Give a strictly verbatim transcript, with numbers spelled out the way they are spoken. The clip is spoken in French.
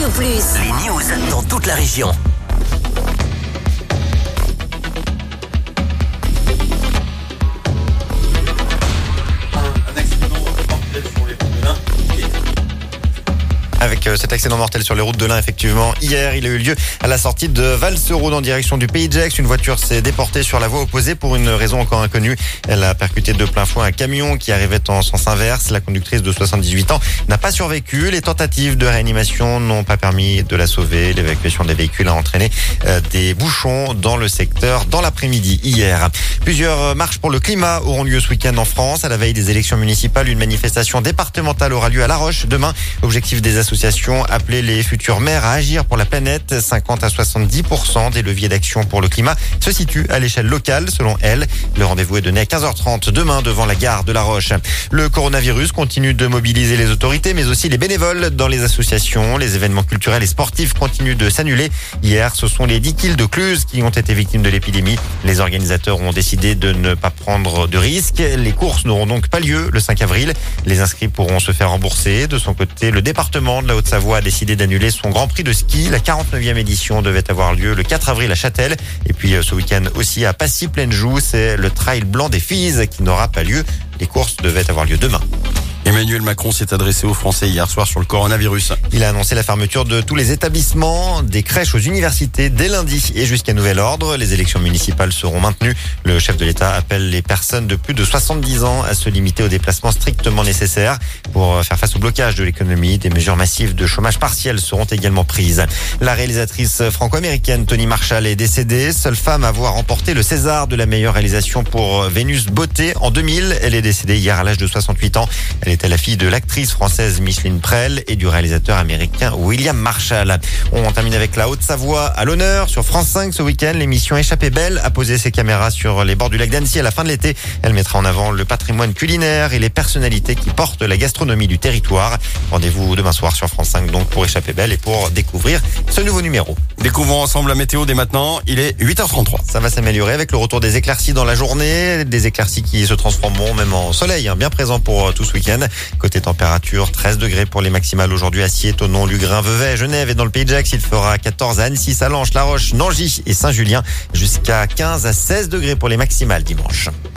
Radio Plus. Les news dans toute la région. Avec cet accident mortel sur les routes de l'Ain, effectivement, hier, il a eu lieu à la sortie de Valseraude en direction du Pays de Gex. Une voiture s'est déportée sur la voie opposée pour une raison encore inconnue. Elle a percuté de plein fouet un camion qui arrivait en sens inverse. La conductrice de soixante-dix-huit ans n'a pas survécu. Les tentatives de réanimation n'ont pas permis de la sauver. L'évacuation des véhicules a entraîné des bouchons dans le secteur dans l'après-midi hier. Plusieurs marches pour le climat auront lieu ce week-end en France. À la veille des élections municipales, une manifestation départementale aura lieu à La Roche demain. Objectif des associations appeler les futurs maires à agir pour la planète. cinquante à soixante-dix pour cent des leviers d'action pour le climat se situent à l'échelle locale, selon elle. Le rendez-vous est donné à quinze heures trente demain devant la gare de La Roche. Le coronavirus continue de mobiliser les autorités, mais aussi les bénévoles dans les associations. Les événements culturels et sportifs continuent de s'annuler. Hier, ce sont les dix kills de Cluse qui ont été victimes de l'épidémie. Les organisateurs ont décidé de ne pas prendre de risques. Les courses n'auront donc pas lieu le cinq avril. Les inscrits pourront se faire rembourser. De son côté, le département de la Haute-Savoie a décidé d'annuler son Grand Prix de ski. La quarante-neuvième édition devait avoir lieu le quatre avril à Châtel. Et puis ce week-end aussi à Passy-Plaine-Joux, c'est le trail blanc des filles qui n'aura pas lieu. Les courses devaient avoir lieu demain. Emmanuel Macron s'est adressé aux Français hier soir sur le coronavirus. Il a annoncé la fermeture de tous les établissements, des crèches aux universités dès lundi et jusqu'à nouvel ordre. Les élections municipales seront maintenues. Le chef de l'État appelle les personnes de plus de soixante-dix ans à se limiter aux déplacements strictement nécessaires. Pour faire face au blocage de l'économie, des mesures massives de chômage partiel seront également prises. La réalisatrice franco-américaine Toni Marshall est décédée. Seule femme à avoir remporté le César de la meilleure réalisation pour Vénus Beauté en deux mille. Elle est décédée hier à l'âge de soixante-huit ans. Elle était la fille de l'actrice française Micheline Prel et du réalisateur américain William Marshall. On termine avec la Haute-Savoie à l'honneur sur France cinq ce week-end. L'émission Échappée Belle a posé ses caméras sur les bords du lac d'Annecy à la fin de l'été. Elle mettra en avant le patrimoine culinaire et les personnalités qui portent la gastronomie du territoire. Rendez-vous demain soir sur France cinq donc pour Échappée Belle et pour découvrir ce nouveau numéro. Découvrons ensemble la météo dès maintenant. Il est huit heures trente-trois. Ça va s'améliorer avec le retour des éclaircies dans la journée. Des éclaircies qui se transformeront même en soleil, hein, bien présent pour tout ce week-end. Côté température, treize degrés pour les maximales aujourd'hui à Sciez, Thonon, Lugrin, Vevey, Genève et dans le Pays de Gex. Il fera quatorze à Annecy, Sallanches, La Roche, Nangis et Saint-Julien. Jusqu'à quinze à seize degrés pour les maximales dimanche.